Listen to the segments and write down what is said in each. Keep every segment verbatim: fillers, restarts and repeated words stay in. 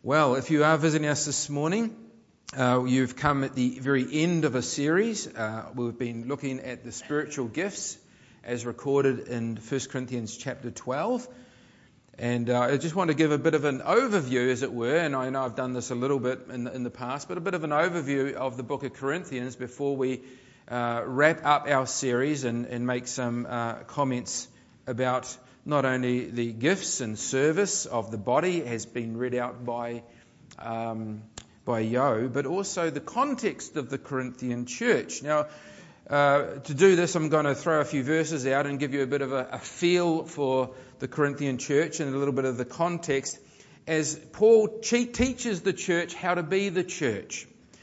Well, if you are visiting us this morning, uh, you've come at the very end of a series. Uh, we've been looking at the spiritual gifts as recorded in First Corinthians chapter twelve. And uh, I just want to give a bit of an overview, as it were, and I know I've done this a little bit in the, in the past, but a bit of an overview of the book of Corinthians before we uh, wrap up our series and, and make some uh, comments about not only the gifts and service of the body has been read out by um, by Yo, but also the context of the Corinthian church. Now, uh, to do this, I'm going to throw a few verses out and give you a bit of a, a feel for the Corinthian church and a little bit of the context as Paul teaches the church how to be the church.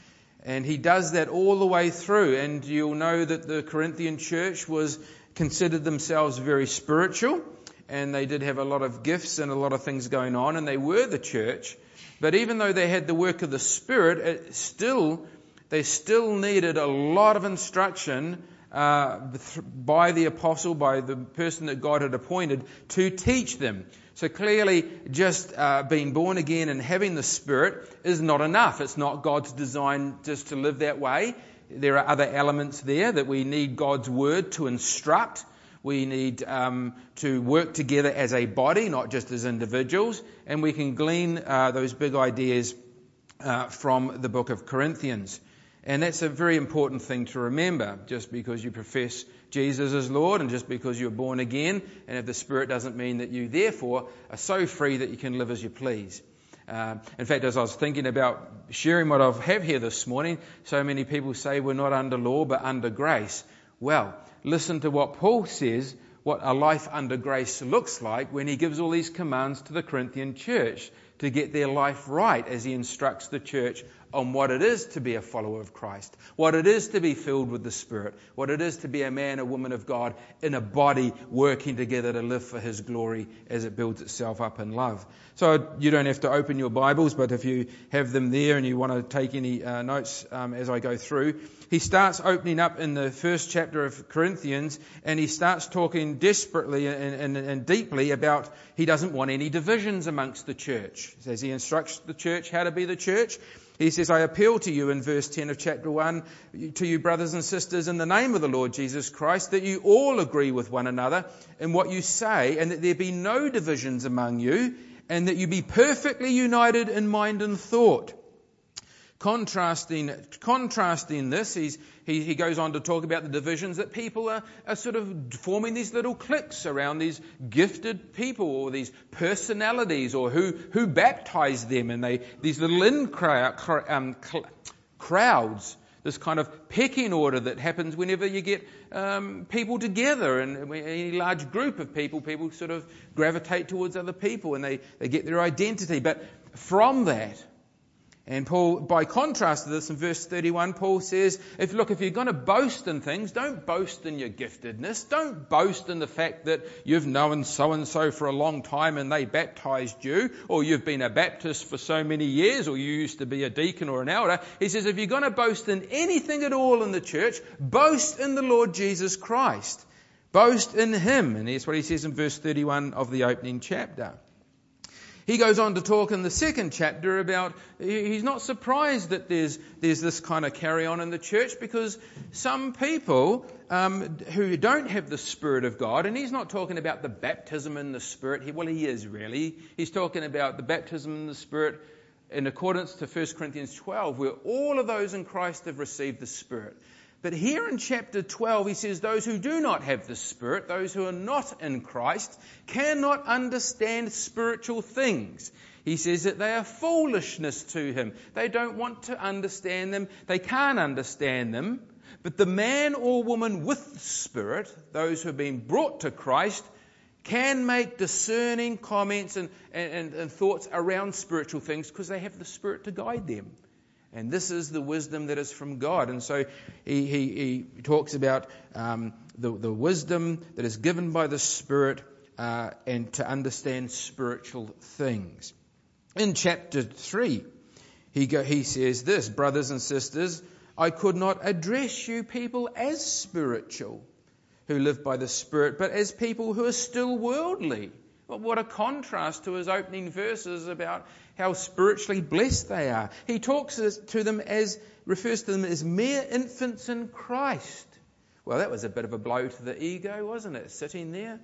And he does that all the way through. And you'll know that the Corinthian church was considered themselves very spiritual. And they did have a lot of gifts and a lot of things going on, and they were the church. But even though they had the work of the Spirit, it still they still needed a lot of instruction uh, by the apostle, by the person that God had appointed to teach them. So clearly, just uh, being born again and having the Spirit is not enough. It's not God's design just to live that way. There are other elements there that we need God's Word to instruct. We need um, to work together as a body, not just as individuals, and we can glean uh, those big ideas uh, from the book of Corinthians. And that's a very important thing to remember. Just because you profess Jesus as Lord and just because you're born again and have the Spirit doesn't mean that you therefore are so free that you can live as you please. Uh, in fact, as I was thinking about sharing what I have here this morning, so many people say we're not under law but under grace. Well, listen to what Paul says, what a life under grace looks like when he gives all these commands to the Corinthian church to get their life right as he instructs the church on what it is to be a follower of Christ, what it is to be filled with the Spirit, what it is to be a man or woman of God in a body working together to live for His glory as it builds itself up in love. So you don't have to open your Bibles, but if you have them there and you want to take any uh, notes um, as I go through, he starts opening up in the first chapter of Corinthians, and he starts talking desperately and, and, and deeply about he doesn't want any divisions amongst the church. As he instructs the church how to be the church, he says, I appeal to you in verse ten of chapter one, to you brothers and sisters in the name of the Lord Jesus Christ, that you all agree with one another in what you say, and that there be no divisions among you, and that you be perfectly united in mind and thought. Contrasting, contrasting this, he's, he, he goes on to talk about the divisions that people are, are sort of forming these little cliques around these gifted people or these personalities or who, who baptize them, and they, these little in crowd, um, crowds, this kind of pecking order that happens whenever you get um, people together, and any large group of people, people sort of gravitate towards other people and they, they get their identity. But from that, and Paul, by contrast to this, in verse thirty-one, Paul says, if look, if you're going to boast in things, don't boast in your giftedness. Don't boast in the fact that you've known so-and-so for a long time and they baptized you, or you've been a Baptist for so many years, or you used to be a deacon or an elder. He says, if you're going to boast in anything at all in the church, boast in the Lord Jesus Christ. Boast in Him. And that's what he says in verse thirty-one of the opening chapter. He goes on to talk in the second chapter about, he's not surprised that there's there's this kind of carry on in the church, because some people um, who don't have the Spirit of God, and he's not talking about the baptism in the Spirit, he, well he is really, he's talking about the baptism in the Spirit in accordance to First Corinthians twelve, where all of those in Christ have received the Spirit. But here in chapter twelve, he says those who do not have the Spirit, those who are not in Christ, cannot understand spiritual things. He says that they are foolishness to him. They don't want to understand them. They can't understand them. But the man or woman with the Spirit, those who have been brought to Christ, can make discerning comments and, and, and thoughts around spiritual things because they have the Spirit to guide them. And this is the wisdom that is from God. And so he, he, he talks about um, the, the wisdom that is given by the Spirit uh, and to understand spiritual things. In chapter three, he, go, he says this, brothers and sisters, I could not address you people as spiritual who live by the Spirit, but as people who are still worldly, Well, what a contrast to his opening verses about how spiritually blessed they are. He talks to them as, refers to them as mere infants in Christ. Well, that was a bit of a blow to the ego, wasn't it, sitting there?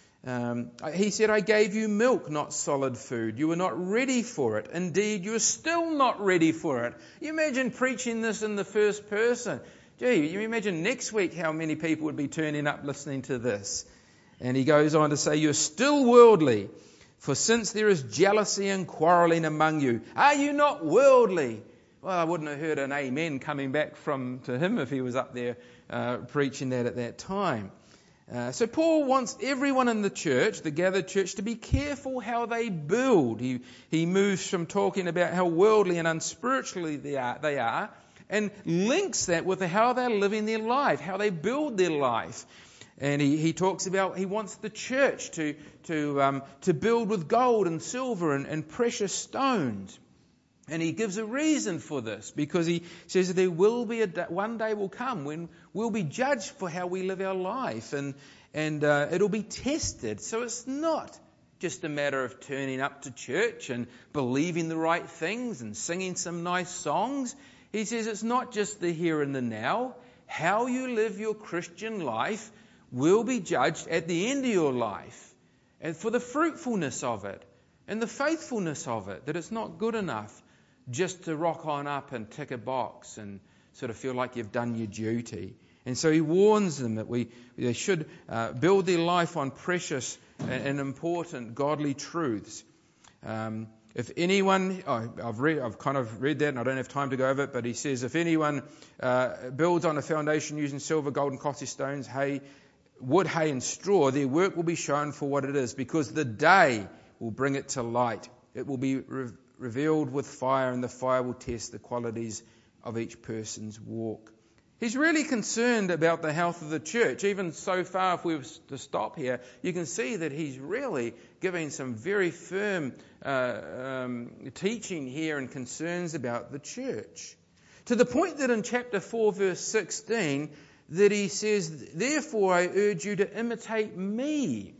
Um, he said, I gave you milk, not solid food. You were not ready for it. Indeed, you're still not ready for it. You imagine preaching this in the first person. Gee, you imagine next week how many people would be turning up listening to this. And he goes on to say, you're still worldly. For since there is jealousy and quarrelling among you, are you not worldly? Well, I wouldn't have heard an amen coming back from to him if he was up there uh, preaching that at that time. Uh, so Paul wants everyone in the church, the gathered church, to be careful how they build. He he moves from talking about how worldly and unspiritually they are, they are, and links that with how they're living their life, how they build their life. And he, he talks about he wants the church to to um, to build with gold and silver and, and precious stones. And he gives a reason for this, because he says that there will be a day, one day will come when we'll be judged for how we live our life, and and uh, it'll be tested. So it's not just a matter of turning up to church and believing the right things and singing some nice songs. He says it's not just the here and the now. How you live your Christian life will be judged at the end of your life, and for the fruitfulness of it and the faithfulness of it, that it's not good enough just to rock on up and tick a box and sort of feel like you've done your duty. And so he warns them that we they should uh, build their life on precious and, and important godly truths. Um, if anyone, oh, I've read, I've kind of read that, and I don't have time to go over it, but he says, if anyone uh, builds on a foundation using silver, gold, and costly stones, hay, wood, hay, and straw, their work will be shown for what it is, because the day will bring it to light. It will be re- revealed with fire, and the fire will test the qualities of each person's walk. He's really concerned about the health of the church. Even so far, if we were to stop here, you can see that he's really giving some very firm uh, um, teaching here and concerns about the church. To the point that in chapter four, verse sixteen, that he says, therefore I urge you to imitate me.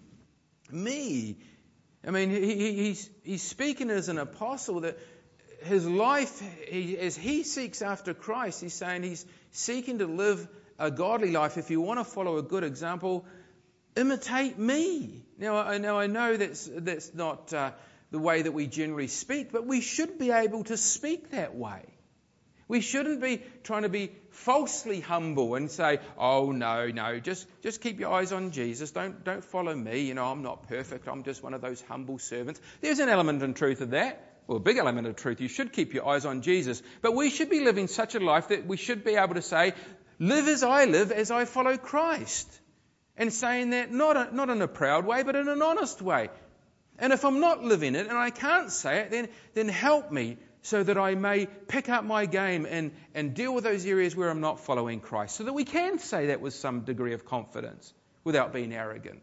Me. I mean, he, he, he's, he's speaking as an apostle that his life, he, as he seeks after Christ, he's saying he's seeking to live a godly life. If you want to follow a good example, imitate me. Now, I, now I know that's, that's not uh, the way that we generally speak, but we should be able to speak that way. We shouldn't be trying to be falsely humble and say, oh, no, no, just, just keep your eyes on Jesus. Don't, don't follow me. You know, I'm not perfect. I'm just one of those humble servants. There's an element in truth of that. Well, a big element of truth. You should keep your eyes on Jesus. But we should be living such a life that we should be able to say, live as I live, as I follow Christ. And saying that not, a, not in a proud way, but in an honest way. And if I'm not living it and I can't say it, then, then help me, so that I may pick up my game and, and deal with those areas where I'm not following Christ, so that we can say that with some degree of confidence without being arrogant.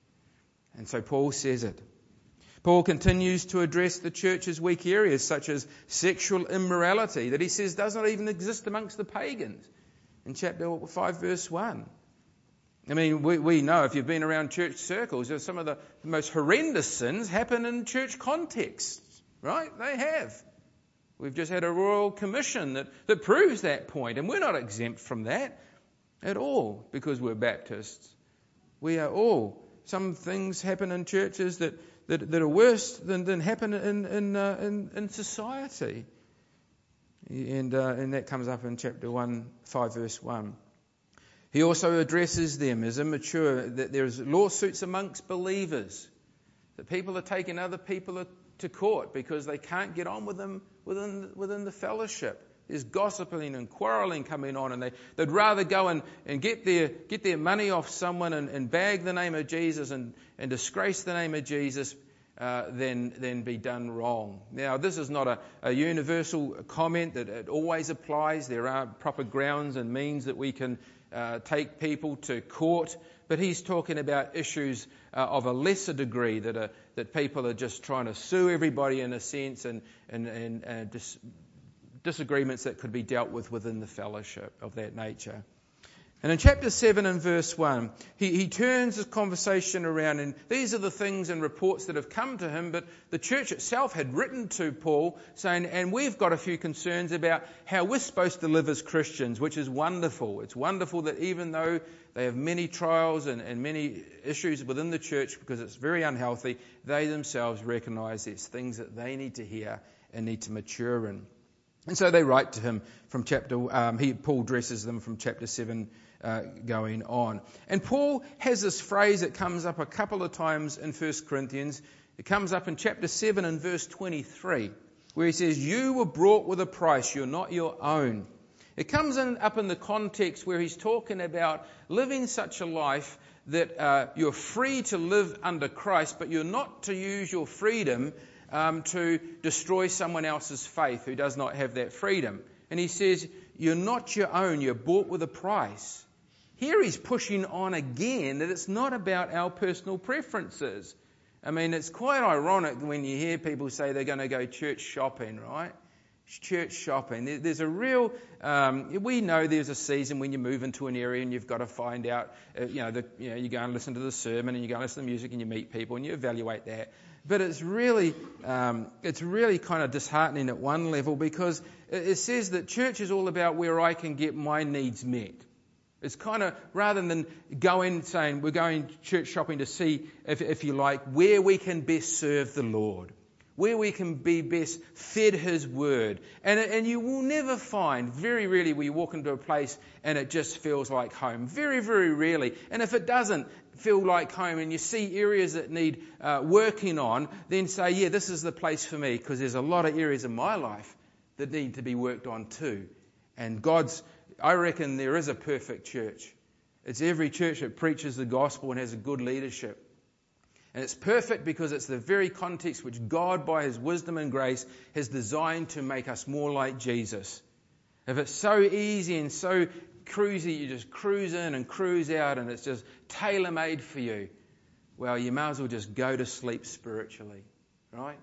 And so Paul says it. Paul continues to address the church's weak areas, such as sexual immorality, that he says does not even exist amongst the pagans, in chapter five, verse one. I mean, we, we know, if you've been around church circles, that some of the most horrendous sins happen in church contexts, right? They have. We've just had a royal commission that, that proves that point, and we're not exempt from that at all because we're Baptists. We are all. Some things happen in churches that, that, that are worse than, than happen in in, uh, in in society. And, uh, and that comes up in chapter one, five, verse one. He also addresses them as immature, that there's lawsuits amongst believers, that people are taking other people to court because they can't get on with them within within the fellowship. There's gossiping and quarrelling coming on, and they, they'd rather go and, and get their get their money off someone and, and bag the name of Jesus and, and disgrace the name of Jesus uh, than than be done wrong. Now, this is not a, a universal comment that it always applies. There are proper grounds and means that we can uh, take people to court, but he's talking about issues uh, of a lesser degree that are, that people are just trying to sue everybody in a sense, and and and uh, dis- disagreements that could be dealt with within the fellowship of that nature. And in chapter seven and verse one, he, he turns his conversation around, and these are the things and reports that have come to him, but the church itself had written to Paul saying, and we've got a few concerns about how we're supposed to live as Christians, which is wonderful. It's wonderful that even though they have many trials and, and many issues within the church because it's very unhealthy, they themselves recognise there's things that they need to hear and need to mature in. And so they write to him from chapter, um, he, Paul addresses them from chapter seven uh, going on. And Paul has this phrase that comes up a couple of times in First Corinthians. It comes up in chapter seven and verse twenty-three, where he says, you were brought with a price, you're not your own. It comes in, up in the context where he's talking about living such a life that uh, you're free to live under Christ, but you're not to use your freedom Um, to destroy someone else's faith who does not have that freedom. And he says, you're not your own, you're bought with a price. Here he's pushing on again that it's not about our personal preferences. I mean, it's quite ironic when you hear people say they're going to go church shopping, right? Church shopping. There's a real, um, we know there's a season when you move into an area and you've got to find out, uh, you know, the, you know, you go and listen to the sermon and you go and listen to the music and you meet people and you evaluate that. But it's really, um, it's really kind of disheartening at one level because it says that church is all about where I can get my needs met. It's kind of, rather than going saying we're going church shopping to see, if, if you like, where we can best serve the Lord, where we can be best fed His Word. And, and you will never find, very rarely will you walk into a place and it just feels like home. Very, very rarely. And if it doesn't feel like home and you see areas that need uh, working on, then say, yeah, this is the place for me, because there's a lot of areas in my life that need to be worked on too. And God's, I reckon there is a perfect church. It's every church that preaches the gospel and has a good leadership. And it's perfect because it's the very context which God, by His wisdom and grace, has designed to make us more like Jesus. If it's so easy and so cruisy, you just cruise in and cruise out and it's just tailor-made for you, well, you may as well just go to sleep spiritually, right?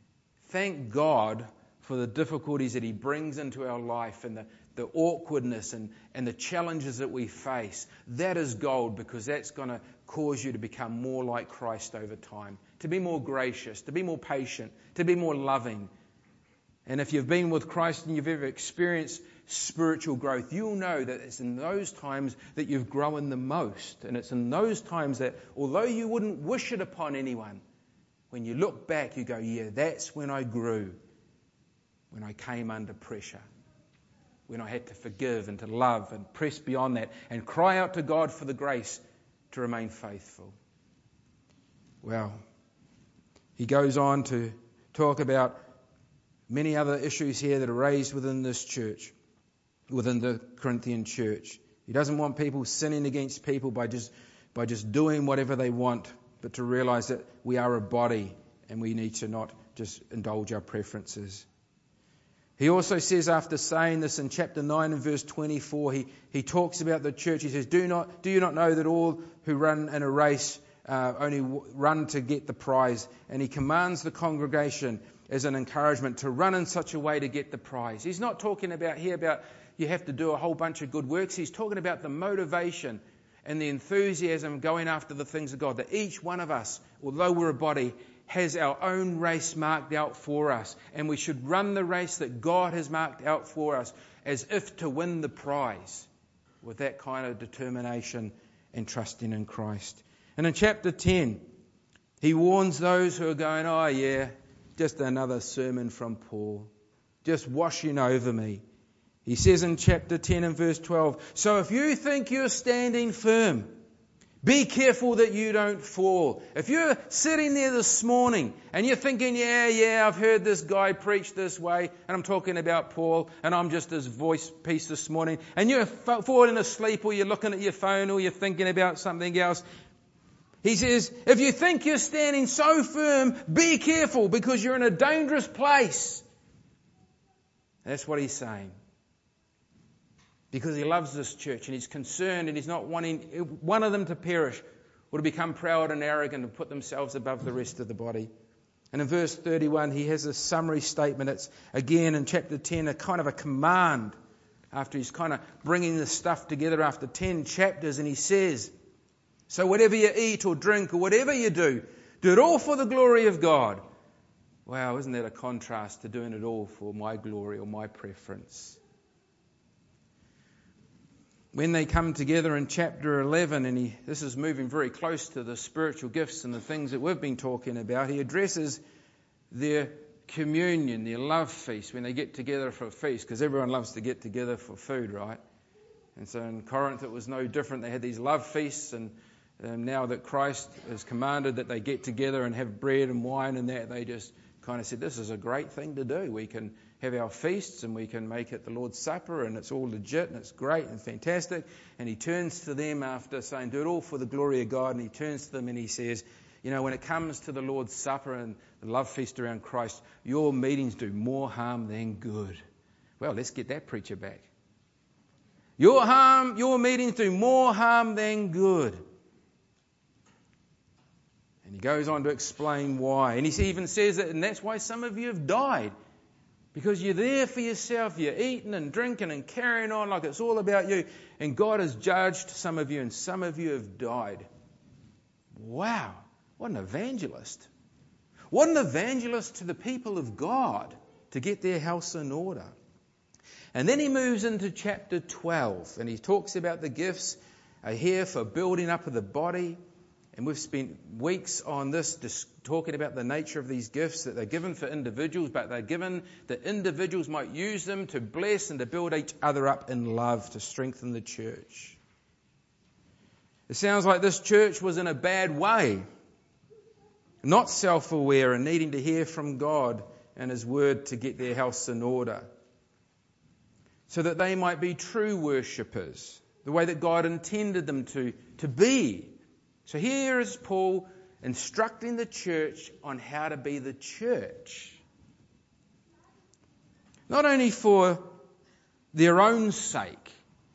Thank God for the difficulties that He brings into our life and the, the awkwardness and, and the challenges that we face. That is gold, because that's going to cause you to become more like Christ over time, to be more gracious, to be more patient, to be more loving. And if you've been with Christ and you've ever experienced spiritual growth, you'll know that it's in those times that you've grown the most. And it's in those times that, although you wouldn't wish it upon anyone, when you look back, you go, yeah, that's when I grew, when I came under pressure, when I had to forgive and to love and press beyond that and cry out to God for the grace to remain faithful. Well, he goes on to talk about many other issues here that are raised within this church, within the Corinthian church. He doesn't want people sinning against people by just by just doing whatever they want, but to realize that we are a body and we need to not just indulge our preferences. He also says, after saying this in chapter nine and verse twenty-four, he, he talks about the church. He says, do not do you not know that all who run in a race uh, only run to get the prize? And he commands the congregation as an encouragement to run in such a way to get the prize. He's not talking about here about you have to do a whole bunch of good works. He's talking about the motivation and the enthusiasm going after the things of God. That each one of us, although we're a body, has our own race marked out for us. And we should run the race that God has marked out for us as if to win the prize, with that kind of determination and trusting in Christ. And in chapter ten, he warns those who are going, oh yeah, just another sermon from Paul, just washing over me. He says in chapter ten and verse twelve, so if you think you're standing firm, be careful that you don't fall. If you're sitting there this morning and you're thinking, yeah, yeah, I've heard this guy preach this way, and I'm talking about Paul, and I'm just his voice piece this morning, and you're falling asleep, or you're looking at your phone, or you're thinking about something else, he says, if you think you're standing so firm, be careful, because you're in a dangerous place. That's what he's saying. Because he loves this church and he's concerned and he's not wanting one of them to perish or to become proud and arrogant and put themselves above the rest of the body. And in verse thirty-one, he has a summary statement. It's again in chapter ten, a kind of a command after he's kind of bringing this stuff together after ten chapters, and he says, so whatever you eat or drink or whatever you do, do it all for the glory of God. Wow, isn't that a contrast to doing it all for my glory or my preference? When they come together in chapter eleven, and he, this is moving very close to the spiritual gifts and the things that we've been talking about, he addresses their communion, their love feast, when they get together for a feast, because everyone loves to get together for food, right? And so in Corinth it was no different. They had these love feasts, and um, now that Christ has commanded that they get together and have bread and wine and that, they just kind of said, this is a great thing to do. We can have our feasts and we can make it the Lord's Supper, and it's all legit and it's great and fantastic. And he turns to them after saying, do it all for the glory of God, and he turns to them and he says, you know, when it comes to the Lord's Supper and the love feast around Christ, your meetings do more harm than good. Well, let's get that preacher back. Your harm, your meetings do more harm than good. And he goes on to explain why. And he even says that, and that's why some of you have died. Because you're there for yourself. You're eating and drinking and carrying on like it's all about you. And God has judged some of you, and some of you have died. Wow. What an evangelist. What an evangelist to the people of God to get their house in order. And then he moves into chapter twelve, and he talks about the gifts are here for building up of the body. And we've spent weeks on this, just talking about the nature of these gifts, that they're given for individuals, but they're given that individuals might use them to bless and to build each other up in love, to strengthen the church. It sounds like this church was in a bad way, not self-aware and needing to hear from God and His Word to get their house in order, so that they might be true worshippers, the way that God intended them to, to be. So here is Paul instructing the church on how to be the church. Not only for their own sake,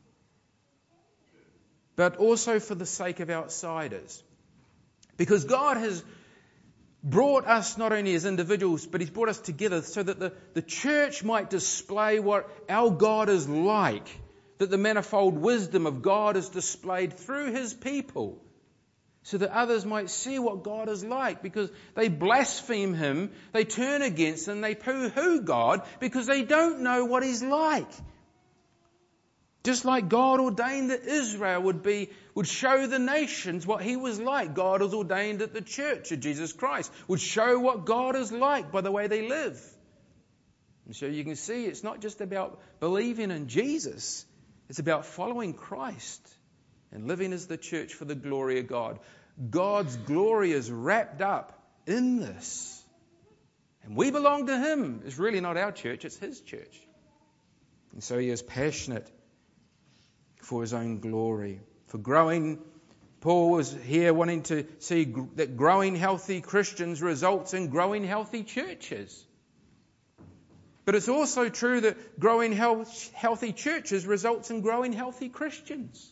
but also for the sake of outsiders. Because God has brought us not only as individuals, but He's brought us together so that the, the church might display what our God is like, that the manifold wisdom of God is displayed through His people, so that others might see what God is like, because they blaspheme Him, they turn against Him, they pooh-hoo God because they don't know what He's like. Just like God ordained that Israel would be, would show the nations what He was like. God has ordained that the church of Jesus Christ would show what God is like by the way they live. And so you can see it's not just about believing in Jesus. It's about following Christ and living as the church for the glory of God. God's glory is wrapped up in this. And we belong to Him. It's really not our church, it's His church. And so He is passionate for His own glory. For growing, Paul was here wanting to see that growing healthy Christians results in growing healthy churches. But it's also true that growing health, healthy churches results in growing healthy Christians.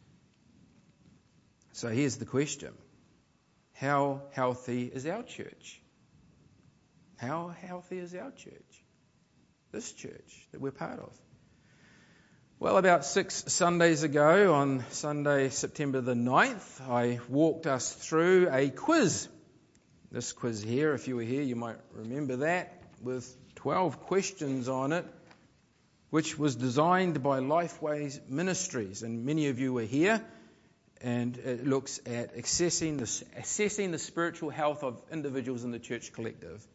So here's the question. How healthy is our church? How healthy is our church? This church that we're part of? Well, about six Sundays ago, on Sunday, September the ninth, I walked us through a quiz. This quiz here, if you were here, you might remember that, with twelve questions on it, which was designed by Lifeways Ministries. And many of you were here. And it looks at assessing the, assessing the spiritual health of individuals in the church collective.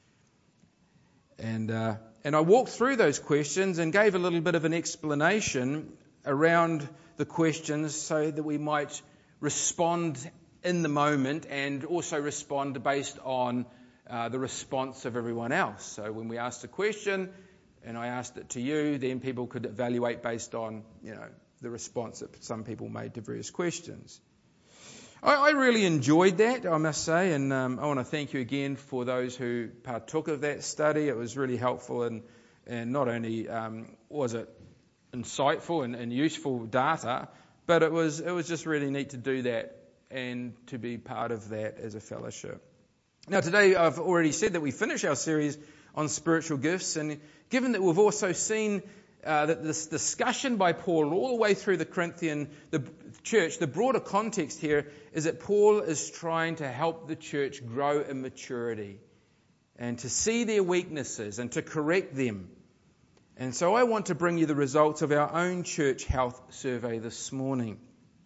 And uh, and I walked through those questions and gave a little bit of an explanation around the questions so that we might respond in the moment and also respond based on uh, the response of everyone else. So when we asked a question and I asked it to you, then people could evaluate based on, you know, the response that some people made to various questions. I, I really enjoyed that, I must say, and um, I want to thank you again for those who partook of that study. It was really helpful, and, and not only um, was it insightful and, and useful data, but it was it was just really neat to do that and to be part of that as a fellowship. Now today I've already said that we finish our series on spiritual gifts, and given that we've also seen uh, that this discussion by Paul all the way through the Corinthian the church, the broader context here is that Paul is trying to help the church grow in maturity and to see their weaknesses and to correct them. And so I want to bring you the results of our own church health survey this morning.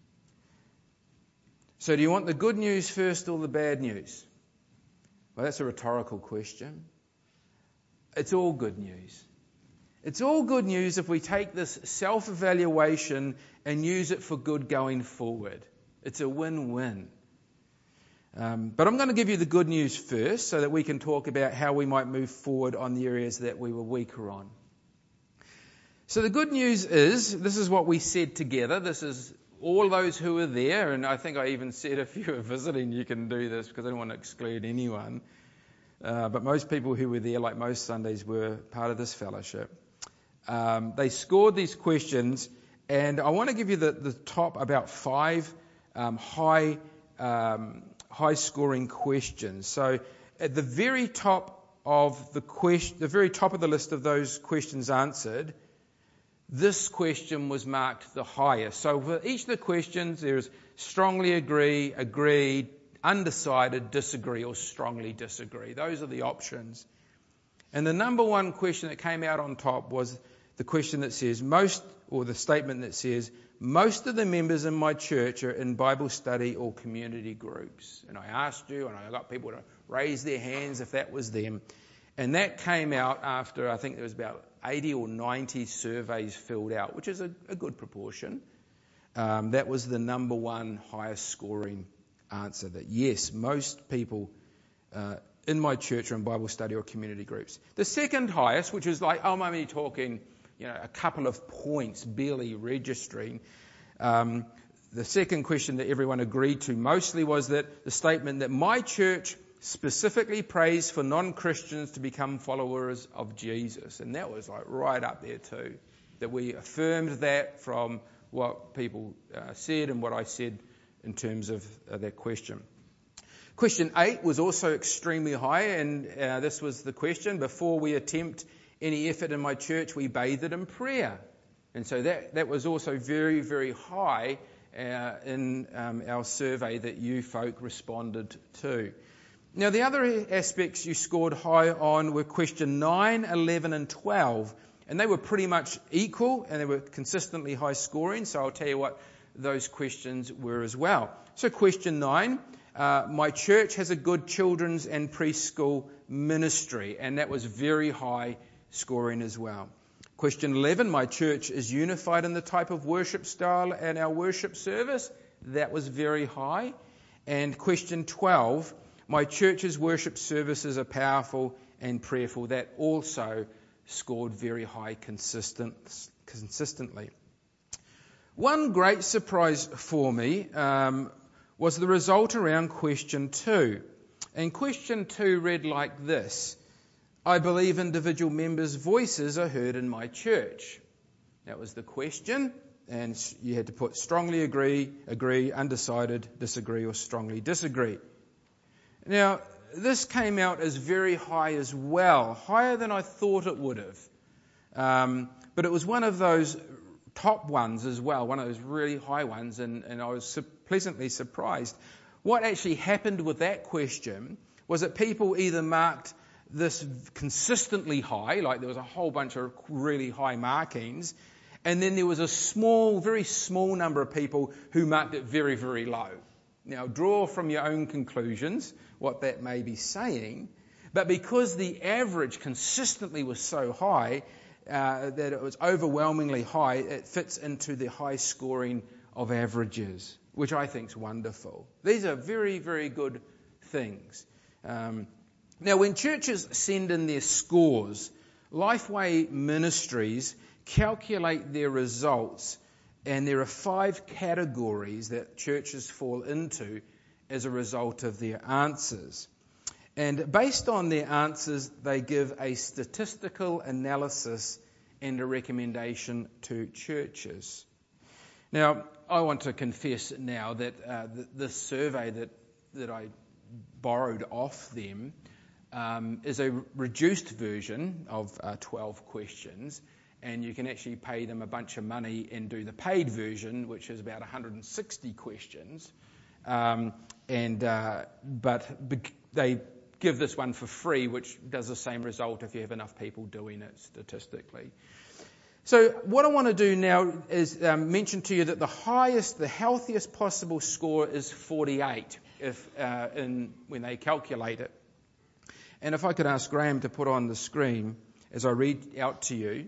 So do you want the good news first or the bad news? Well, that's a rhetorical question. It's all good news. It's all good news if we take this self-evaluation and use it for good going forward. It's a win-win. Um, but I'm going to give you the good news first so that we can talk about how we might move forward on the areas that we were weaker on. So the good news is, this is what we said together. This is all those who were there, and I think I even said if you were visiting you can do this because I don't want to exclude anyone. Uh, but most people who were there, like most Sundays, were part of this fellowship. Um, they scored these questions, and I want to give you the, the top about five um, high um, high scoring questions. So at the very top of the question, the very top of the list of those questions answered, this question was marked the highest. So for each of the questions, there's strongly agree, agreed, undecided, disagree, or strongly disagree. Those are the options. And the number one question that came out on top was the question that says most, or the statement that says, most of the members in my church are in Bible study or community groups. And I asked you, and I got people to raise their hands if that was them. And that came out after, I think there was about eighty or ninety surveys filled out, which is a, a good proportion. Um, that was the number one highest scoring answer, that yes, most people uh, in my church are in Bible study or community groups. The second highest, which is like, oh, I'm only talking, you know, a couple of points, barely registering. Um, the second question that everyone agreed to mostly was that the statement that my church specifically prays for non-Christians to become followers of Jesus. And that was like right up there too, that we affirmed that from what people uh, said and what I said in terms of uh, that question. Question eight was also extremely high, and uh, this was the question: before we attempt any effort in my church, we bathe it in prayer. And so that, that was also very, very high uh, in um, our survey that you folk responded to. Now, the other aspects you scored high on were question nine, eleven and twelve, and they were pretty much equal, and they were consistently high scoring, so I'll tell you what those questions were as well. So question nine, uh, my church has a good children's and preschool ministry, and that was very high scoring as well. Question eleven, my church is unified in the type of worship style and our worship service. That was very high. And question twelve, my church's worship services are powerful and prayerful. That also scored very high consistent, consistently. One great surprise for me um, was the result around question two. And question two read like this: I believe individual members' voices are heard in my church. That was the question, and you had to put strongly agree, agree, undecided, disagree, or strongly disagree. Now, this came out as very high as well, higher than I thought it would have. Um, but it was one of those top ones as well, one of those really high ones, and, and I was su- pleasantly surprised. What actually happened with that question was that people either marked this consistently high, like there was a whole bunch of really high markings, and then there was a small, very small number of people who marked it very, very low. Now, draw from your own conclusions what that may be saying, but because the average consistently was so high uh, that it was overwhelmingly high, it fits into the high scoring of averages, which I think is wonderful. These are very, very good things. Um, now, when churches send in their scores, Lifeway Ministries calculate their results, and there are five categories that churches fall into as a result of their answers. And based on their answers, they give a statistical analysis and a recommendation to churches. Now, I want to confess now that uh, th- this survey that, that I borrowed off them um, is a reduced version of uh, twelve questions. and you can actually pay them a bunch of money and do the paid version, which is about one hundred sixty questions. Um, and uh, but be- they give this one for free, which does the same result if you have enough people doing it statistically. So what I want to do now is um, mention to you that the highest, the healthiest possible score is forty-eight if uh, in when they calculate it. And if I could ask Graham to put on the screen as I read out to you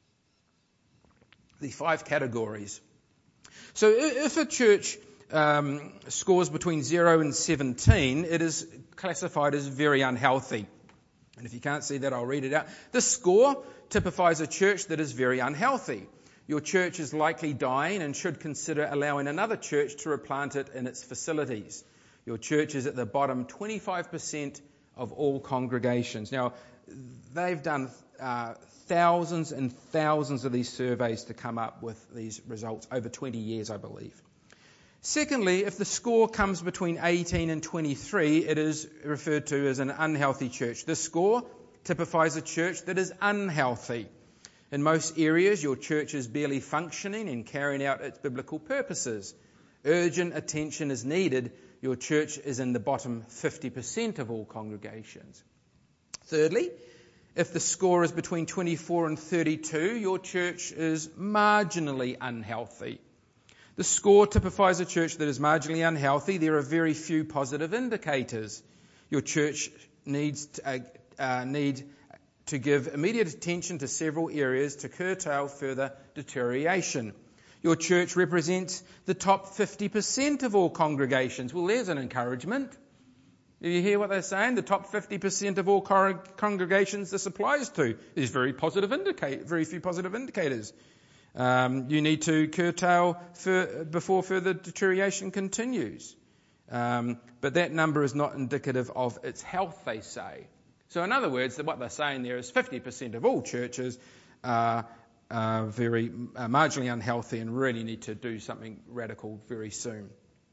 the five categories. So if a church um, scores between zero and seventeen, it is classified as very unhealthy. And if you can't see that, I'll read it out. This score typifies a church that is very unhealthy. Your church is likely dying and should consider allowing another church to replant it in its facilities. Your church is at the bottom twenty-five percent of all congregations. Now, they've done uh, thousands and thousands of these surveys to come up with these results over twenty years, I believe. Secondly, if the score comes between eighteen and twenty-three, it is referred to as an unhealthy church. This score typifies a church that is unhealthy. In most areas, your church is barely functioning and carrying out its biblical purposes. Urgent attention is needed. Your church is in the bottom fifty percent of all congregations. Thirdly, if the score is between twenty-four and thirty-two, your church is marginally unhealthy. The score typifies a church that is marginally unhealthy. There are very few positive indicators. Your church needs to, uh, uh, need to give immediate attention to several areas to curtail further deterioration. Your church represents the top fifty percent of all congregations. Well, there's an encouragement. Do you hear what they're saying? The top fifty percent of all congregations this applies to. There's very positive indicate, very few positive indicators. Um, you need to curtail for, before further deterioration continues. Um, but that number is not indicative of its health, they say. So in other words, what they're saying there is fifty percent of all churches are, are very are marginally unhealthy and really need to do something radical very soon.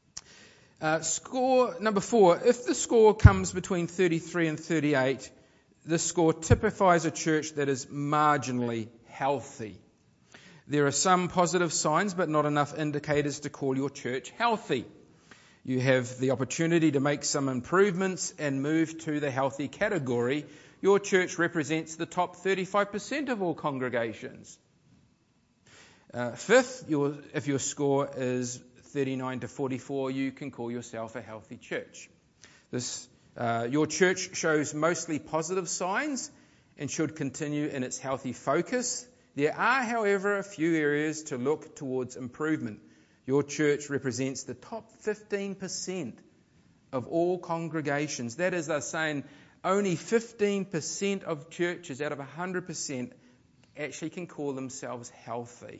Uh, score number four, if the score comes between thirty-three and thirty-eight, this score typifies a church that is marginally healthy. There are some positive signs, but not enough indicators to call your church healthy. You have the opportunity to make some improvements and move to the healthy category. Your church represents the top thirty-five percent of all congregations. Uh, fifth, your, if your score is thirty-nine to forty-four, you can call yourself a healthy church. This, uh, your church shows mostly positive signs and should continue in its healthy focus. There are, however, a few areas to look towards improvement. Your church represents the top fifteen percent of all congregations. That is, they're saying only fifteen percent of churches out of one hundred percent actually can call themselves healthy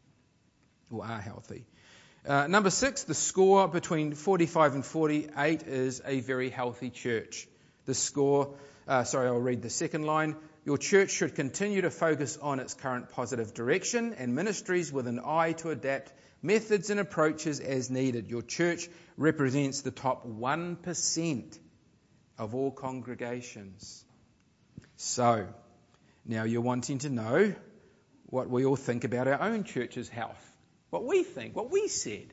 or are healthy. Uh, number six, the score between forty-five and forty-eight is a very healthy church. The score, uh, sorry, I'll read the second line. Your church should continue to focus on its current positive direction and ministries with an eye to adapt methods and approaches as needed. Your church represents the top one percent of all congregations. So, now you're wanting to know what we all think about our own church's health. What we think, what we said.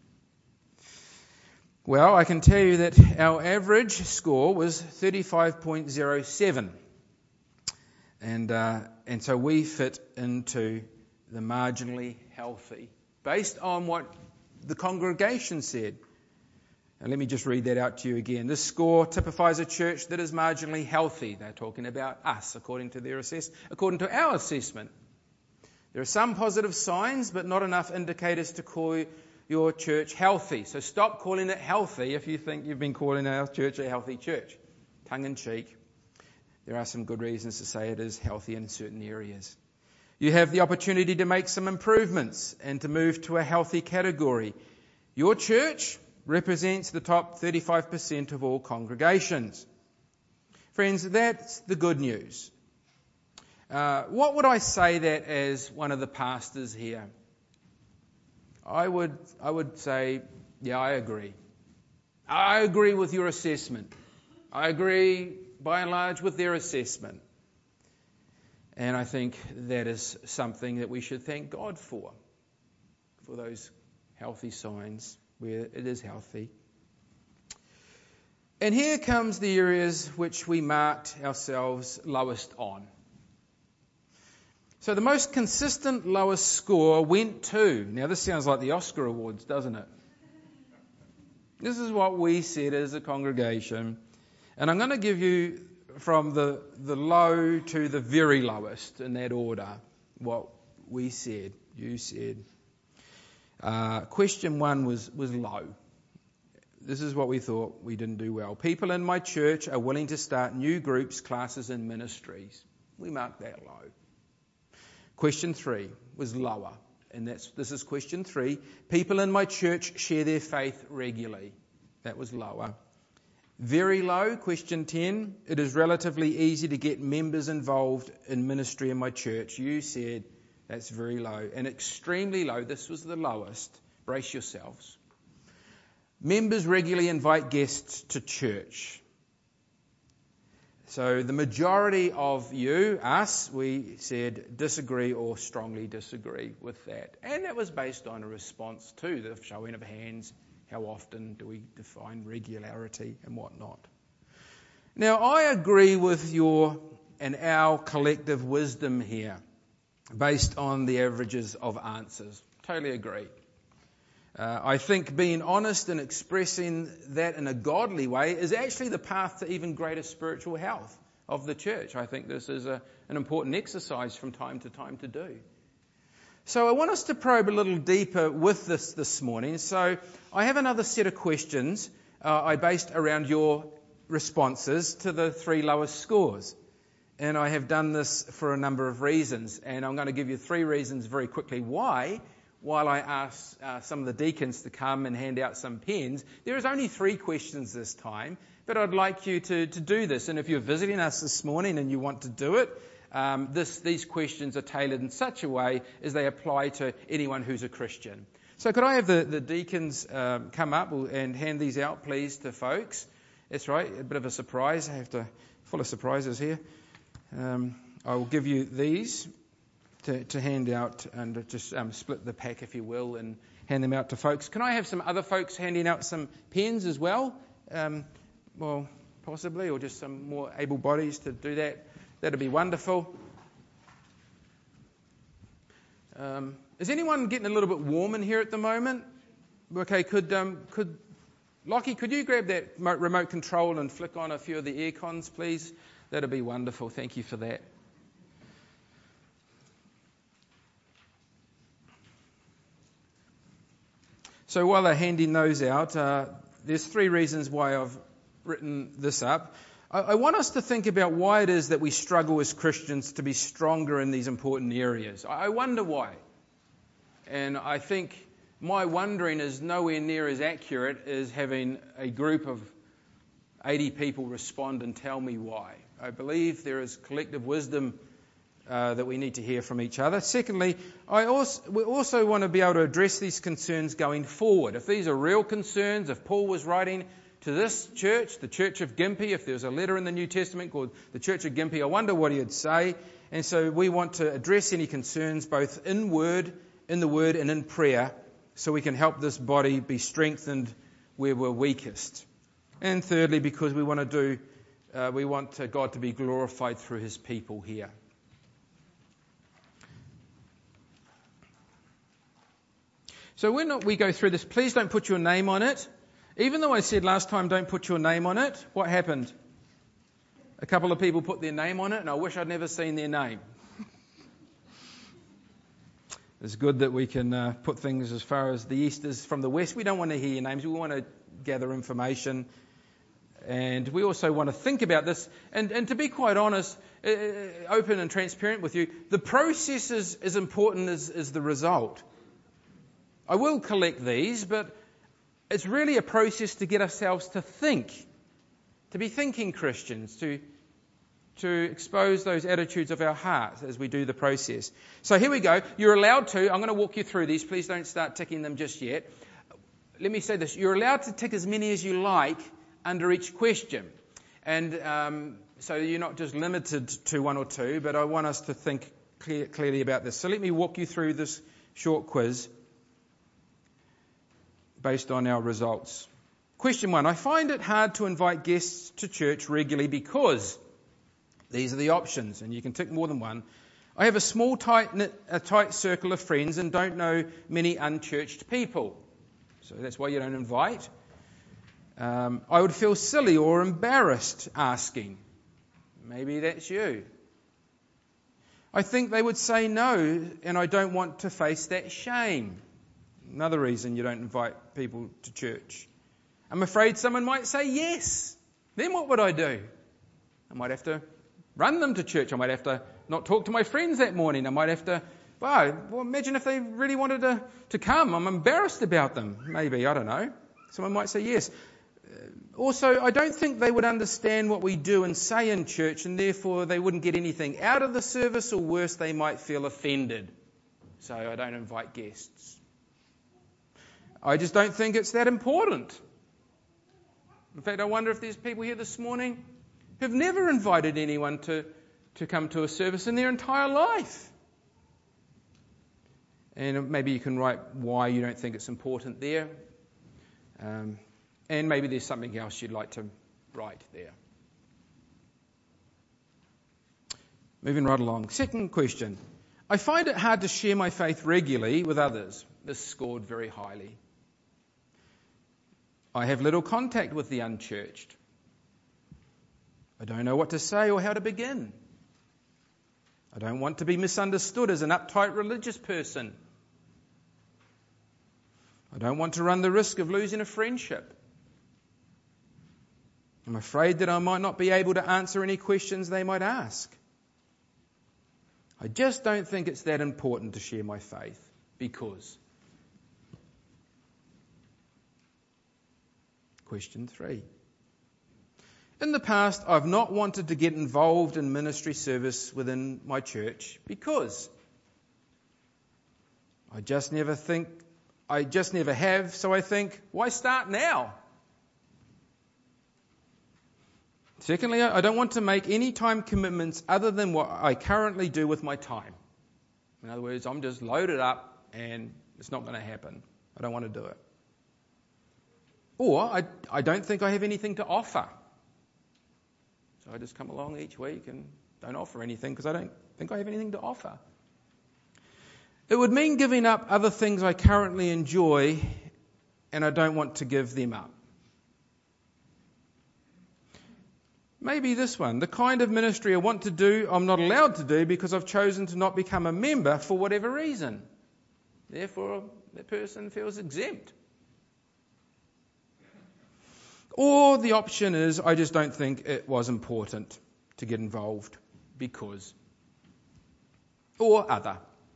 Well, I can tell you that our average score was thirty-five point zero seven. And uh, and so we fit into the marginally healthy, based on what the congregation said. And let me just read that out to you again. This score typifies a church that is marginally healthy. They're talking about us, according to their assess, according to our assessment. There are some positive signs, but not enough indicators to call your church healthy. So stop calling it healthy if you think you've been calling our church a healthy church. Tongue in cheek. There are some good reasons to say it is healthy in certain areas. You have the opportunity to make some improvements and to move to a healthy category. Your church represents the top thirty-five percent of all congregations. Friends, that's the good news. Uh, what would I say that as one of the pastors here? I would, I would say, yeah, I agree. I agree with your assessment. I agree, by and large, with their assessment. And I think that is something that we should thank God for, for those healthy signs where it is healthy. And here comes the areas which we marked ourselves lowest on. So the most consistent lowest score went to, now this sounds like the Oscar Awards, doesn't it? This is what we said as a congregation. And I'm going to give you from the, the low to the very lowest in that order, what we said, you said. Uh, question one was, was low. This is what we thought we didn't do well. People in my church are willing to start new groups, classes and ministries. We marked that low. Question three was lower. And that's this is question three. People in my church share their faith regularly. That was lower. Very low, question ten. It is relatively easy to get members involved in ministry in my church. You said that's very low. And extremely low, this was the lowest. Brace yourselves. Members regularly invite guests to church. So the majority of you, us, we said disagree or strongly disagree with that. And that was based on a response to the showing of hands. How often do we define regularity and whatnot? Now, I agree with your and our collective wisdom here based on the averages of answers. Totally agree. Uh, I think being honest and expressing that in a godly way is actually the path to even greater spiritual health of the church. I think this is a, an important exercise from time to time to do. So I want us to probe a little deeper with this this morning. So I have another set of questions uh, I based around your responses to the three lowest scores. And I have done this for a number of reasons. And I'm going to give you three reasons very quickly why. While I ask uh, some of the deacons to come and hand out some pens, there is only three questions this time, but I'd like you to, to do this. And if you're visiting us this morning and you want to do it, um, this, these questions are tailored in such a way as they apply to anyone who's a Christian. So could I have the, the deacons um, come up and hand these out, please, to folks? That's right, a bit of a surprise. I have to, full of surprises here. Um, I will give you these. To, to hand out and just um, split the pack, if you will, and hand them out to folks. Can I have some other folks handing out some pens as well? Um, well, possibly, or just some more able bodies to do that. That'd be wonderful. Um, is anyone getting a little bit warm in here at the moment? Okay, could um, could Lockie, could you grab that remote control and flick on a few of the air cons, please? That'd be wonderful. Thank you for that. So while they're handing those out, uh, there's three reasons why I've written this up. I, I want us to think about why it is that we struggle as Christians to be stronger in these important areas. I, I wonder why. And I think my wondering is nowhere near as accurate as having a group of eighty people respond and tell me why. I believe there is collective wisdom Uh, that we need to hear from each other. Secondly, I also, we also want to be able to address these concerns going forward. If these are real concerns, if Paul was writing to this church, the Church of Gympie, if there's a letter in the New Testament called the Church of Gympie, I wonder what he would say. And so we want to address any concerns both in word, in the word and in prayer, so we can help this body be strengthened where we're weakest. And thirdly, because we want to do, uh, we want God to be glorified through his people here. So when we go through this, please don't put your name on it. Even though I said last time don't put your name on it, what happened? A couple of people put their name on it, and I wish I'd never seen their name. It's good that we can uh, put things as far as the east is from the west. We don't want to hear your names. We want to gather information. And we also want to think about this. And, and to be quite honest, uh, open and transparent with you, the process is as important as, as the result. I will collect these, but it's really a process to get ourselves to think, to be thinking Christians, to to expose those attitudes of our hearts as we do the process. So here we go. You're allowed to, I'm going to walk you through these. Please don't start ticking them just yet. Let me say this. You're allowed to tick as many as you like under each question. And um, so you're not just limited to one or two, but I want us to think clear, clearly about this. So let me walk you through this short quiz based on our results. Question one, I find it hard to invite guests to church regularly because these are the options, and you can tick more than one. I have a small, tight, a tight circle of friends and don't know many unchurched people. So that's why you don't invite. Um, I would feel silly or embarrassed asking. Maybe that's you. I think they would say no, and I don't want to face that shame. Another reason you don't invite people to church. I'm afraid someone might say yes. Then what would I do? I might have to run them to church. I might have to not talk to my friends that morning. I might have to, wow, well, imagine if they really wanted to, to come. I'm embarrassed about them. Maybe, I don't know. Someone might say yes. Also, I don't think they would understand what we do and say in church, and therefore they wouldn't get anything out of the service, or worse, they might feel offended. So I don't invite guests. I just don't think it's that important. In fact, I wonder if there's people here this morning who've never invited anyone to, to come to a service in their entire life. And maybe you can write why you don't think it's important there. Um, and maybe there's something else you'd like to write there. Moving right along. Second question. I find it hard to share my faith regularly with others. This scored very highly. I have little contact with the unchurched. I don't know what to say or how to begin. I don't want to be misunderstood as an uptight religious person. I don't want to run the risk of losing a friendship. I'm afraid that I might not be able to answer any questions they might ask. I just don't think it's that important to share my faith because. Question three. In the past, I've not wanted to get involved in ministry service within my church because I just never think, I just never have, so I think, why start now? Secondly, I don't want to make any time commitments other than what I currently do with my time. In other words, I'm just loaded up and it's not going to happen. I don't want to do it. Or I, I don't think I have anything to offer. So I just come along each week and don't offer anything because I don't think I have anything to offer. It would mean giving up other things I currently enjoy, and I don't want to give them up. Maybe this one. The kind of ministry I want to do, I'm not allowed to do because I've chosen to not become a member for whatever reason. Therefore, that person feels exempt. Or the option is, I just don't think it was important to get involved because. Or other.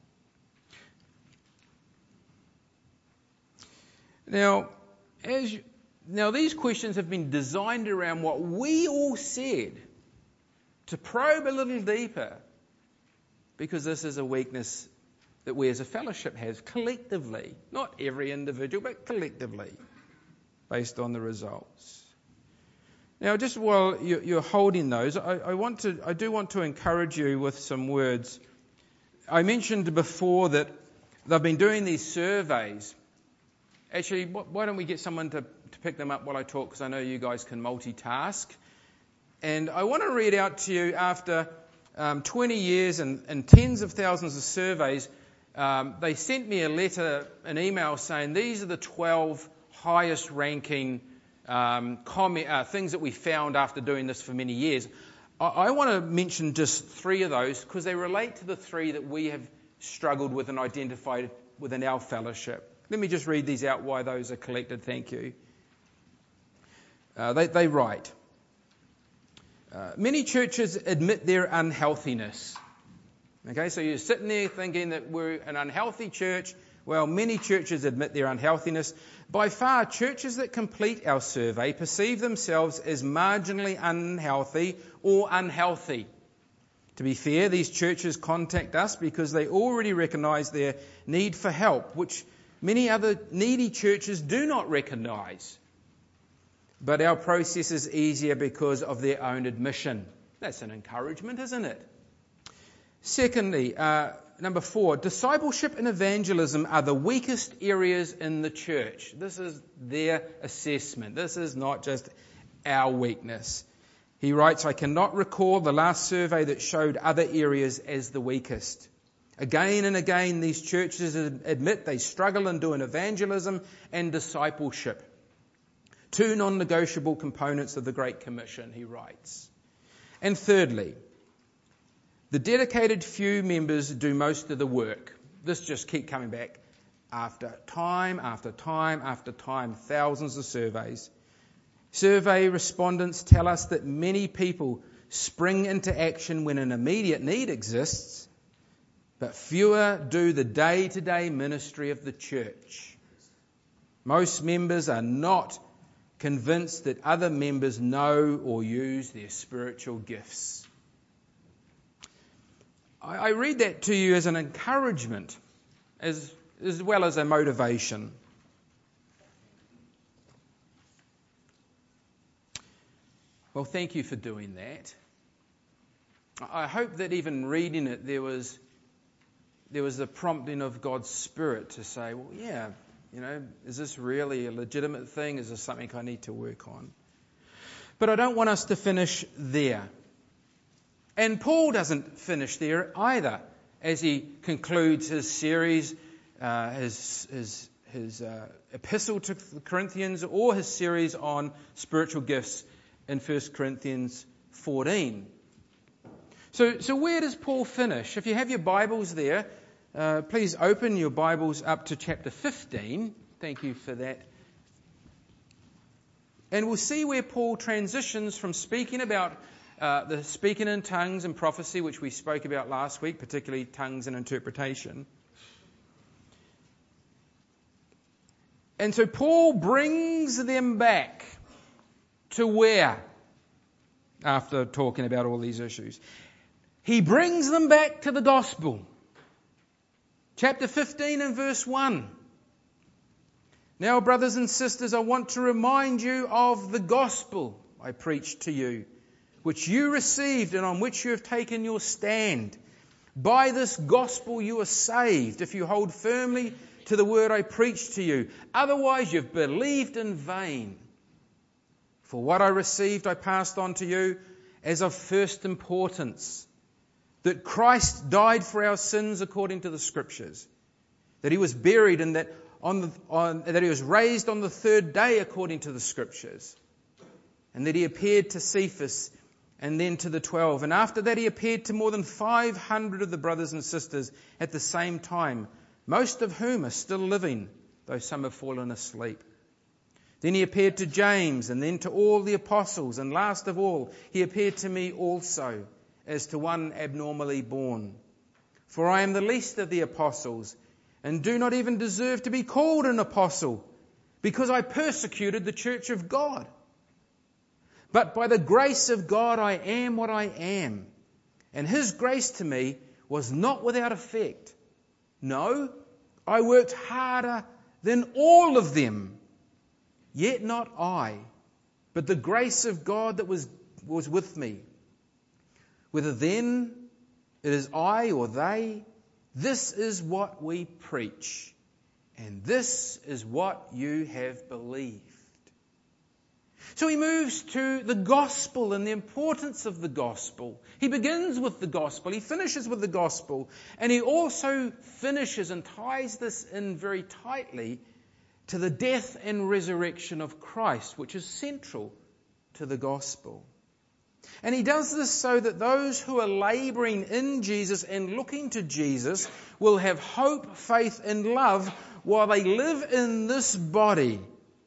Now, as you, now these questions have been designed around what we all said to probe a little deeper, because this is a weakness that we as a fellowship have collectively, not every individual, but collectively, based on the results. Now, just while you're holding those, I, I want to, I do want to encourage you with some words. I mentioned before that they've been doing these surveys. Actually, why don't we get someone to, to pick them up while I talk, because I know you guys can multitask. And I want to read out to you, after um, twenty years and, and tens of thousands of surveys, um, they sent me a letter, an email saying these are the twelve highest ranking um, comment, uh, things that we found after doing this for many years. I, I want to mention just three of those because they relate to the three that we have struggled with and identified within our fellowship. Let me just read these out, why those are collected. Thank you. Uh, they, they write, uh, many churches admit their unhealthiness. Okay, so you're sitting there thinking that we're an unhealthy church. Well, many churches admit their unhealthiness. By far, churches that complete our survey perceive themselves as marginally unhealthy or unhealthy. To be fair, these churches contact us because they already recognise their need for help, which many other needy churches do not recognise. But our process is easier because of their own admission. That's an encouragement, isn't it? Secondly, uh, number four, discipleship and evangelism are the weakest areas in the church. This is their assessment. This is not just our weakness. He writes, I cannot recall the last survey that showed other areas as the weakest. Again and again, these churches admit they struggle in doing evangelism and discipleship. Two non-negotiable components of the Great Commission, he writes. And thirdly, the dedicated few members do most of the work. This just keeps coming back after time, after time, after time, thousands of surveys. Survey respondents tell us that many people spring into action when an immediate need exists, but fewer do the day-to-day ministry of the church. Most members are not convinced that other members know or use their spiritual gifts. I, I read that to you as an encouragement, as, as well as a motivation. Well, thank you for doing that. I hope that even reading it, there was there was a prompting of God's Spirit to say, well, yeah, you know, is this really a legitimate thing? Is this something I need to work on? But I don't want us to finish there. And Paul doesn't finish there either, as he concludes his series, uh, his his his uh, epistle to the Corinthians, or his series on spiritual gifts in First Corinthians fourteen. So, so where does Paul finish? If you have your Bibles there, uh, please open your Bibles up to chapter fifteen. Thank you for that. And we'll see where Paul transitions from speaking about uh, the speaking in tongues and prophecy, which we spoke about last week, particularly tongues and interpretation. And so Paul brings them back to where? After talking about all these issues. He brings them back to the gospel. Chapter fifteen and verse one. Now, brothers and sisters, I want to remind you of the gospel I preached to you, which you received and on which you have taken your stand. By this gospel you are saved, if you hold firmly to the word I preached to you. Otherwise you've believed in vain. For what I received I passed on to you as of first importance, that Christ died for our sins according to the Scriptures, that he was buried and that on the, on, that he was raised on the third day according to the Scriptures, and that he appeared to Cephas and then to the twelve. And after that he appeared to more than five hundred of the brothers and sisters at the same time, most of whom are still living, though some have fallen asleep. Then he appeared to James and then to all the apostles, and last of all he appeared to me also, as to one abnormally born. For I am the least of the apostles, and do not even deserve to be called an apostle, because I persecuted the church of God. But by the grace of God I am what I am, and his grace to me was not without effect. No, I worked harder than all of them, yet not I, but the grace of God that was, was with me. Whether then it is I or they, this is what we preach, and this is what you have believed. So he moves to the gospel and the importance of the gospel. He begins with the gospel, he finishes with the gospel, and he also finishes and ties this in very tightly to the death and resurrection of Christ, which is central to the gospel. And he does this so that those who are labouring in Jesus and looking to Jesus will have hope, faith and love while they live in this body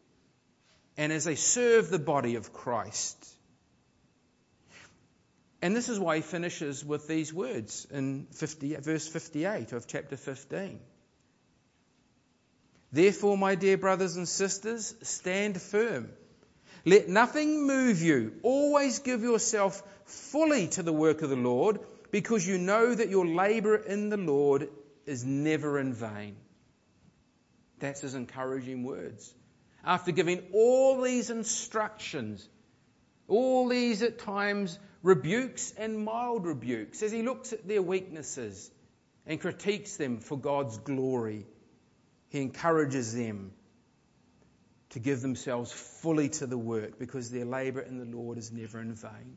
and as they serve the body of Christ. And this is why he finishes with these words in fifty, verse fifty-eight of chapter fifteen. Therefore, my dear brothers and sisters, stand firm. Let nothing move you. Always give yourself fully to the work of the Lord, because you know that your labour in the Lord is never in vain. That's his encouraging words. After giving all these instructions, all these at times rebukes and mild rebukes, as he looks at their weaknesses and critiques them for God's glory. He encourages them to give themselves fully to the work, because their labour in the Lord is never in vain.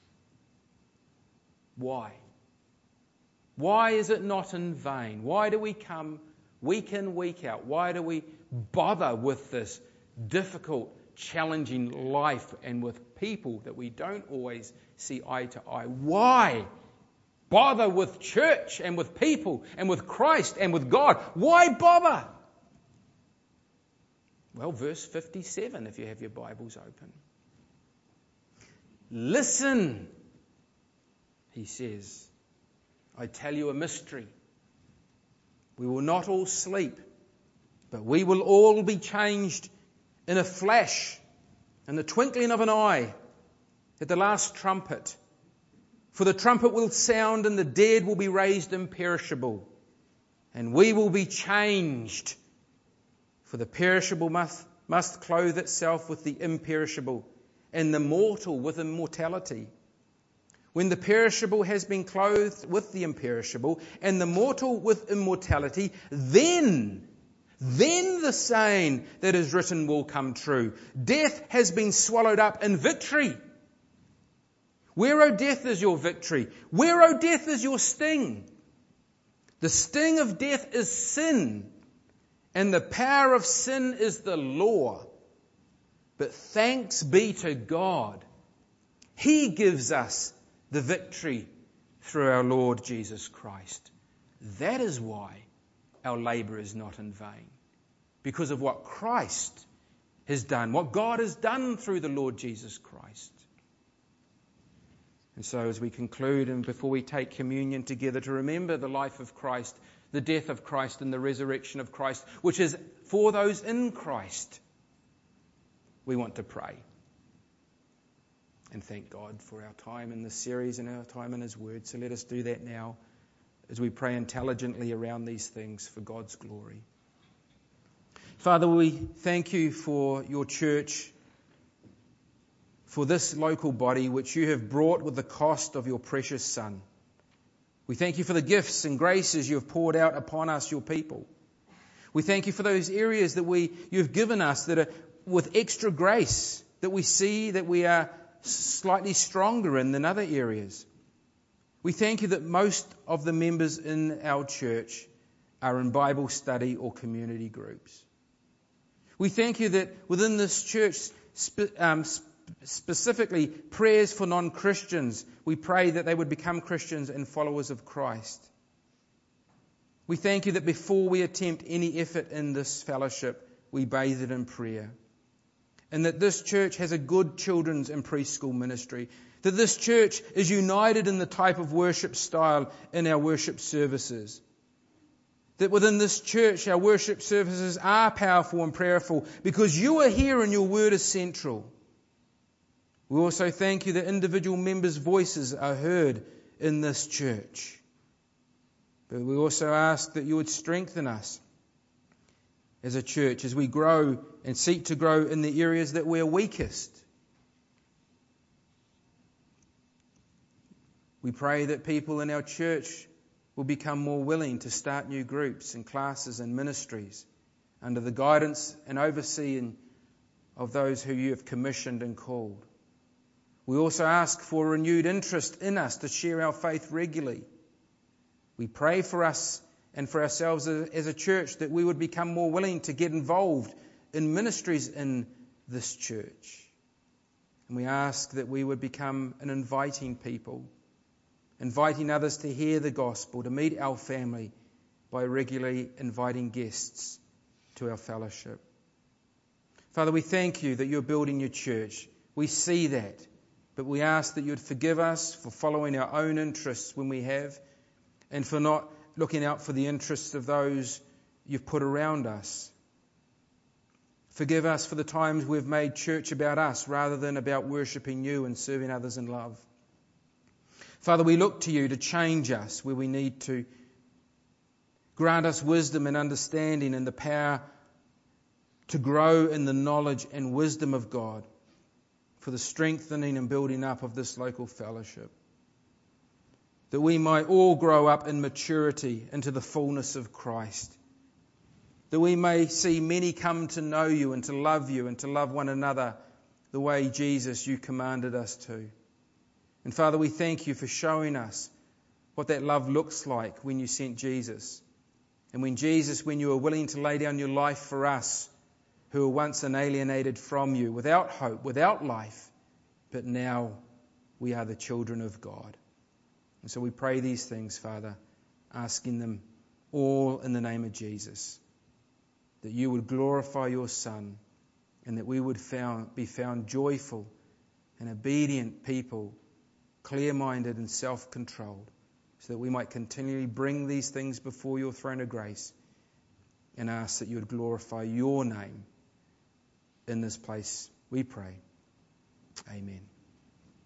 Why? Why is it not in vain? Why do we come week in, week out? Why do we bother with this difficult, challenging life and with people that we don't always see eye to eye? Why bother with church and with people and with Christ and with God? Why bother? Well, verse fifty-seven, if you have your Bibles open. Listen, he says, I tell you a mystery. We will not all sleep, but we will all be changed in a flash, in the twinkling of an eye, at the last trumpet. For the trumpet will sound, and the dead will be raised imperishable, and we will be changed. For the perishable must, must clothe itself with the imperishable, and the mortal with immortality. When the perishable has been clothed with the imperishable, and the mortal with immortality, then, then the saying that is written will come true. Death has been swallowed up in victory. Where, O death, is your victory? Where, O death, is your sting? The sting of death is sin, and the power of sin is the law. But thanks be to God, He gives us the victory through our Lord Jesus Christ. That is why our labour is not in vain. Because of what Christ has done, what God has done through the Lord Jesus Christ. And so as we conclude and before we take communion together, to remember the life of Christ, the death of Christ and the resurrection of Christ, which is for those in Christ, we want to pray. And thank God for our time in this series and our time in His Word. So let us do that now as we pray intelligently around these things for God's glory. Father, we thank You for Your church, for this local body which You have brought with the cost of Your precious Son. We thank You for the gifts and graces You have poured out upon us, Your people. We thank You for those areas that we You have given us that are with extra grace, that we see that we are slightly stronger in than other areas. We thank You that most of the members in our church are in Bible study or community groups. We thank You that within this church, spe- um, specifically prayers for non-Christians, we pray that they would become Christians and followers of Christ. We thank You that before we attempt any effort in this fellowship, we bathe it in prayer. And that this church has a good children's and preschool ministry. That this church is united in the type of worship style in our worship services. That within this church our worship services are powerful and prayerful because You are here and Your word is central. We also thank You that individual members' voices are heard in this church. But we also ask that You would strengthen us as a church, as we grow and seek to grow in the areas that we're weakest. We pray that people in our church will become more willing to start new groups and classes and ministries under the guidance and overseeing of those who You have commissioned and called. We also ask for renewed interest in us to share our faith regularly. We pray for us and for ourselves as a church that we would become more willing to get involved in ministries in this church. And we ask that we would become an inviting people, inviting others to hear the gospel, to meet our family by regularly inviting guests to our fellowship. Father, we thank You that You're building Your church. We see that, but we ask that You'd forgive us for following our own interests when we have, and for not looking out for the interests of those You've put around us. Forgive us for the times we've made church about us rather than about worshipping You and serving others in love. Father, we look to You to change us where we need to. Grant us wisdom and understanding and the power to grow in the knowledge and wisdom of God. for the strengthening and building up of this local fellowship. That we might all grow up in maturity into the fullness of Christ. That we may see many come to know you and to love you and to love one another the way, Jesus, you commanded us to. And Father, we thank you for showing us what that love looks like when you sent Jesus. And when Jesus, when you were willing to lay down your life for us, who were once alienated from you, without hope, without life, but now we are the children of God. And so we pray these things, Father, asking them all in the name of Jesus, that you would glorify your Son, and that we would found, be found joyful and obedient people, clear-minded and self-controlled, so that we might continually bring these things before your throne of grace and ask that you would glorify your name in this place, we pray. Amen.